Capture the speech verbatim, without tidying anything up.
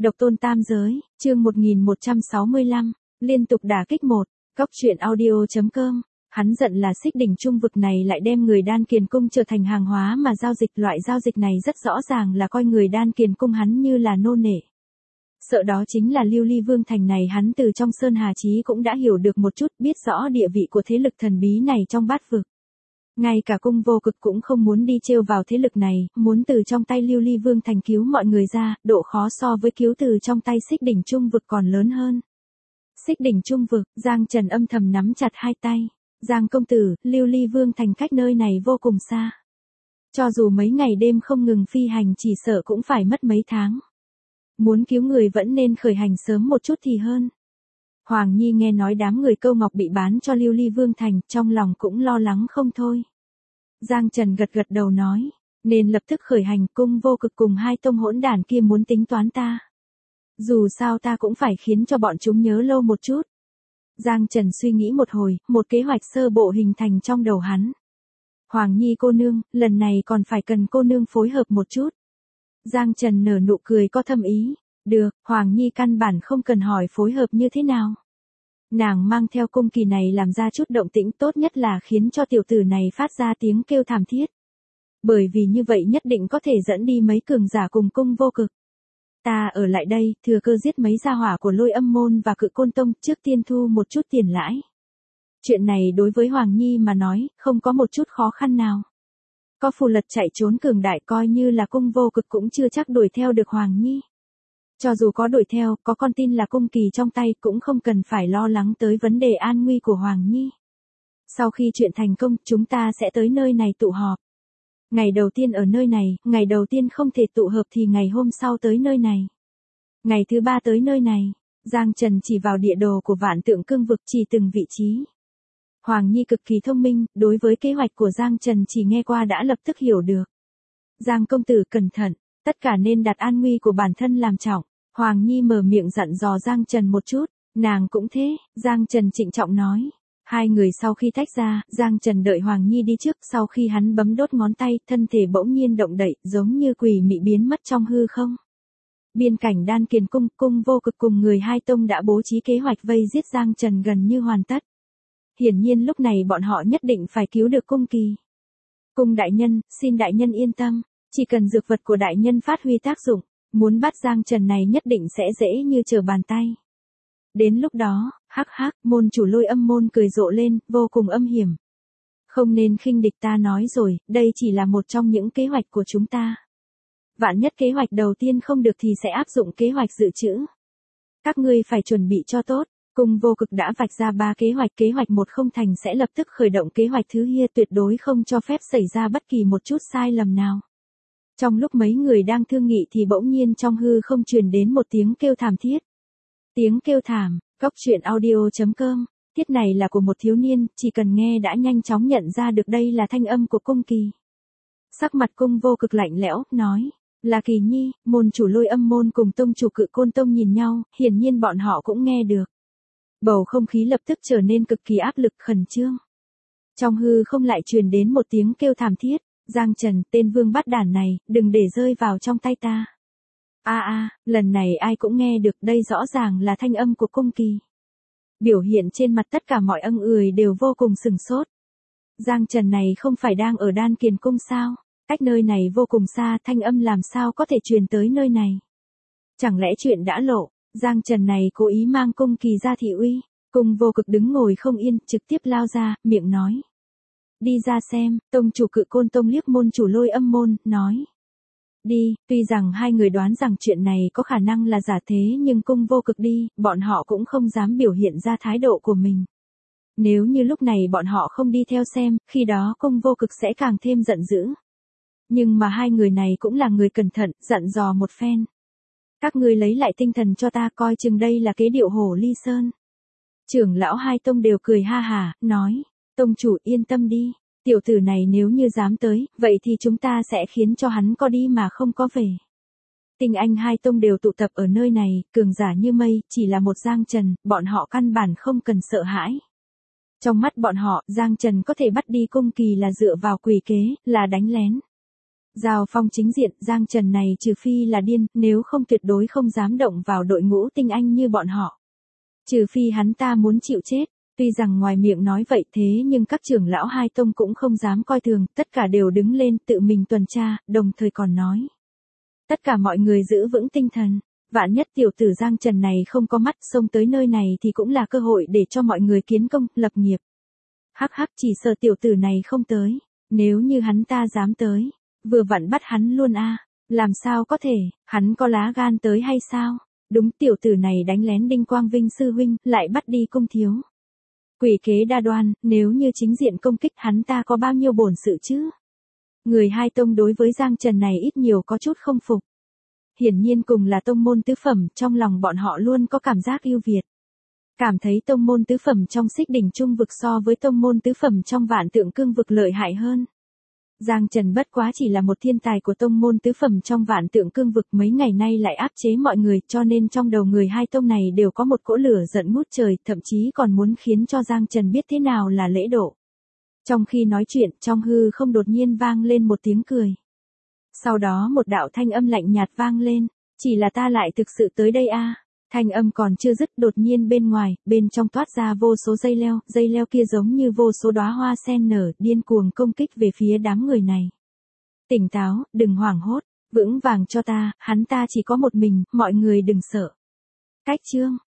Độc tôn tam giới, chương một nghìn một trăm sáu mươi lăm, liên tục đả kích một, Cóc truyện audio chấm com. Hắn giận là Xích Đỉnh Trung vực này lại đem người Đan Kiền Cung trở thành hàng hóa mà giao dịch, loại giao dịch này rất rõ ràng là coi người Đan Kiền Cung hắn như là nô nệ. Sợ đó chính là Lưu Ly Vương thành này, hắn từ trong Sơn Hà Chí cũng đã hiểu được một chút, biết rõ địa vị của thế lực thần bí này trong bát vực. Ngay cả Cung Vô Cực cũng không muốn đi trêu vào thế lực này, muốn từ trong tay Lưu Ly Vương thành cứu mọi người ra, độ khó so với cứu từ trong tay Xích Đỉnh Trung vực còn lớn hơn. Xích Đỉnh Trung vực, Giang Trần âm thầm nắm chặt hai tay. Giang công tử, Lưu Ly Vương thành cách nơi này vô cùng xa. Cho dù mấy ngày đêm không ngừng phi hành chỉ sợ cũng phải mất mấy tháng. Muốn cứu người vẫn nên khởi hành sớm một chút thì hơn. Hoàng Nhi nghe nói đám người Câu Ngọc bị bán cho Lưu Ly Vương thành, trong lòng cũng lo lắng không thôi. Giang Trần gật gật đầu nói, nên lập tức khởi hành. Cung Vô Cực cùng hai tông hỗn đản kia muốn tính toán ta. Dù sao ta cũng phải khiến cho bọn chúng nhớ lâu một chút. Giang Trần suy nghĩ một hồi, một kế hoạch sơ bộ hình thành trong đầu hắn. Hoàng Nhi cô nương, lần này còn phải cần cô nương phối hợp một chút. Giang Trần nở nụ cười có thâm ý. Được, Hoàng Nhi căn bản không cần hỏi phối hợp như thế nào. Nàng mang theo cung kỳ này làm ra chút động tĩnh, tốt nhất là khiến cho tiểu tử này phát ra tiếng kêu thảm thiết. Bởi vì như vậy nhất định có thể dẫn đi mấy cường giả cùng Cung Vô Cực. Ta ở lại đây, thừa cơ giết mấy gia hỏa của Lôi Âm môn và Cự Côn tông, trước tiên thu một chút tiền lãi. Chuyện này đối với Hoàng Nhi mà nói, không có một chút khó khăn nào. Có phù lật chạy trốn cường đại, coi như là Cung Vô Cực cũng chưa chắc đuổi theo được Hoàng Nhi. Cho dù có đuổi theo, có con tin là cung kỳ trong tay cũng không cần phải lo lắng tới vấn đề an nguy của Hoàng Nhi. Sau khi chuyện thành công, chúng ta sẽ tới nơi này tụ họp. Ngày đầu tiên ở nơi này, ngày đầu tiên không thể tụ hợp thì ngày hôm sau tới nơi này. Ngày thứ ba tới nơi này. Giang Trần chỉ vào địa đồ của Vạn Tượng Cương vực, chỉ từng vị trí. Hoàng Nhi cực kỳ thông minh, đối với kế hoạch của Giang Trần chỉ nghe qua đã lập tức hiểu được. Giang công tử cẩn thận, tất cả nên đặt an nguy của bản thân làm trọng. Hoàng Nhi mở miệng dặn dò Giang Trần một chút, nàng cũng thế, Giang Trần trịnh trọng nói. Hai người sau khi tách ra, Giang Trần đợi Hoàng Nhi đi trước, sau khi hắn bấm đốt ngón tay, thân thể bỗng nhiên động đậy, giống như quỷ mị biến mất trong hư không. Biên cảnh Đan Kiền Cung, Cung Vô Cực cùng người hai tông đã bố trí kế hoạch vây giết Giang Trần gần như hoàn tất. Hiển nhiên lúc này bọn họ nhất định phải cứu được Cung Kỳ. Cung đại nhân, xin đại nhân yên tâm, chỉ cần dược vật của đại nhân phát huy tác dụng, muốn bắt Giang Trần này nhất định sẽ dễ như trở bàn tay. Đến lúc đó, hắc hắc, môn chủ Lôi Âm môn cười rộ lên, vô cùng âm hiểm. Không nên khinh địch, ta nói rồi, đây chỉ là một trong những kế hoạch của chúng ta. Vạn nhất kế hoạch đầu tiên không được thì sẽ áp dụng kế hoạch dự trữ. Các ngươi phải chuẩn bị cho tốt. Cung Vô Cực đã vạch ra ba kế hoạch, kế hoạch một không thành sẽ lập tức khởi động kế hoạch thứ hai, tuyệt đối không cho phép xảy ra bất kỳ một chút sai lầm nào. Trong lúc mấy người đang thương nghị thì bỗng nhiên trong hư không truyền đến một tiếng kêu thảm thiết. Tiếng kêu thảm, Cóc truyện audio chấm com, tiết này là của một thiếu niên, chỉ cần nghe đã nhanh chóng nhận ra được đây là thanh âm của Cung Kỳ. Sắc mặt Cung Vô Cực lạnh lẽo, nói, là Kỳ Nhi. Môn chủ Lôi Âm môn cùng tông chủ Cự Côn tông nhìn nhau, hiển nhiên bọn họ cũng nghe được. Bầu không khí lập tức trở nên cực kỳ áp lực, khẩn trương. Trong hư không lại truyền đến một tiếng kêu thảm thiết. Giang Trần, tên vương bát đản này, đừng để rơi vào trong tay ta. A a, lần này ai cũng nghe được, đây rõ ràng là thanh âm của Cung Kỳ. Biểu hiện trên mặt tất cả mọi ân ười đều vô cùng sừng sốt. Giang Trần này không phải đang ở Đan Kiền Cung sao? Cách nơi này vô cùng xa, thanh âm làm sao có thể truyền tới nơi này? Chẳng lẽ chuyện đã lộ, Giang Trần này cố ý mang Cung Kỳ ra thị uy? Cung Vô Cực đứng ngồi không yên, trực tiếp lao ra, miệng nói. Đi ra xem, tông chủ Cự Côn tông liếc môn chủ Lôi Âm môn, nói. Đi, tuy rằng hai người đoán rằng chuyện này có khả năng là giả thế nhưng Cung Vô Cực đi, bọn họ cũng không dám biểu hiện ra thái độ của mình. Nếu như lúc này bọn họ không đi theo xem, khi đó Cung Vô Cực sẽ càng thêm giận dữ. Nhưng mà hai người này cũng là người cẩn thận, dặn dò một phen. Các ngươi lấy lại tinh thần cho ta, coi chừng đây là kế điệu hổ ly sơn. Trưởng lão hai tông đều cười ha hả, nói. Tông chủ yên tâm đi, tiểu tử này nếu như dám tới, vậy thì chúng ta sẽ khiến cho hắn có đi mà không có về. Tinh anh hai tông đều tụ tập ở nơi này, cường giả như mây, chỉ là một Giang Trần, bọn họ căn bản không cần sợ hãi. Trong mắt bọn họ, Giang Trần có thể bắt đi Cung Kỳ là dựa vào quỷ kế, là đánh lén. Giao phong chính diện, Giang Trần này trừ phi là điên, nếu không tuyệt đối không dám động vào đội ngũ tinh anh như bọn họ. Trừ phi hắn ta muốn chịu chết, tuy rằng ngoài miệng nói vậy thế nhưng các trưởng lão hai tông cũng không dám coi thường, tất cả đều đứng lên tự mình tuần tra, đồng thời còn nói. Tất cả mọi người giữ vững tinh thần, vạn nhất tiểu tử Giang Trần này không có mắt xông tới nơi này thì cũng là cơ hội để cho mọi người kiến công, lập nghiệp. Hắc hắc, chỉ sợ tiểu tử này không tới, nếu như hắn ta dám tới, vừa vặn bắt hắn luôn a. Làm sao có thể, hắn có lá gan tới hay sao? Đúng, tiểu tử này đánh lén Đinh Quang Vinh sư huynh, lại bắt đi cung thiếu. Quỷ kế đa đoan, nếu như chính diện công kích hắn ta có bao nhiêu bổn sự chứ? Người hai tông đối với Giang Trần này ít nhiều có chút không phục. Hiển nhiên cùng là tông môn tứ phẩm, trong lòng bọn họ luôn có cảm giác ưu việt. Cảm thấy tông môn tứ phẩm trong Xích Đỉnh Trung vực so với tông môn tứ phẩm trong Vạn Tượng Cương vực lợi hại hơn. Giang Trần bất quá chỉ là một thiên tài của tông môn tứ phẩm trong Vạn Tượng Cương vực, mấy ngày nay lại áp chế mọi người, cho nên trong đầu người hai tông này đều có một cỗ lửa giận ngút trời, thậm chí còn muốn khiến cho Giang Trần biết thế nào là lễ độ. Trong khi nói chuyện, trong hư không đột nhiên vang lên một tiếng cười. Sau đó một đạo thanh âm lạnh nhạt vang lên, chỉ là ta lại thực sự tới đây a. Thanh âm còn chưa dứt, đột nhiên bên ngoài, bên trong toát ra vô số dây leo, dây leo kia giống như vô số đóa hoa sen nở, điên cuồng công kích về phía đám người này. Tỉnh táo, đừng hoảng hốt, vững vàng cho ta, hắn ta chỉ có một mình, mọi người đừng sợ. Cách chương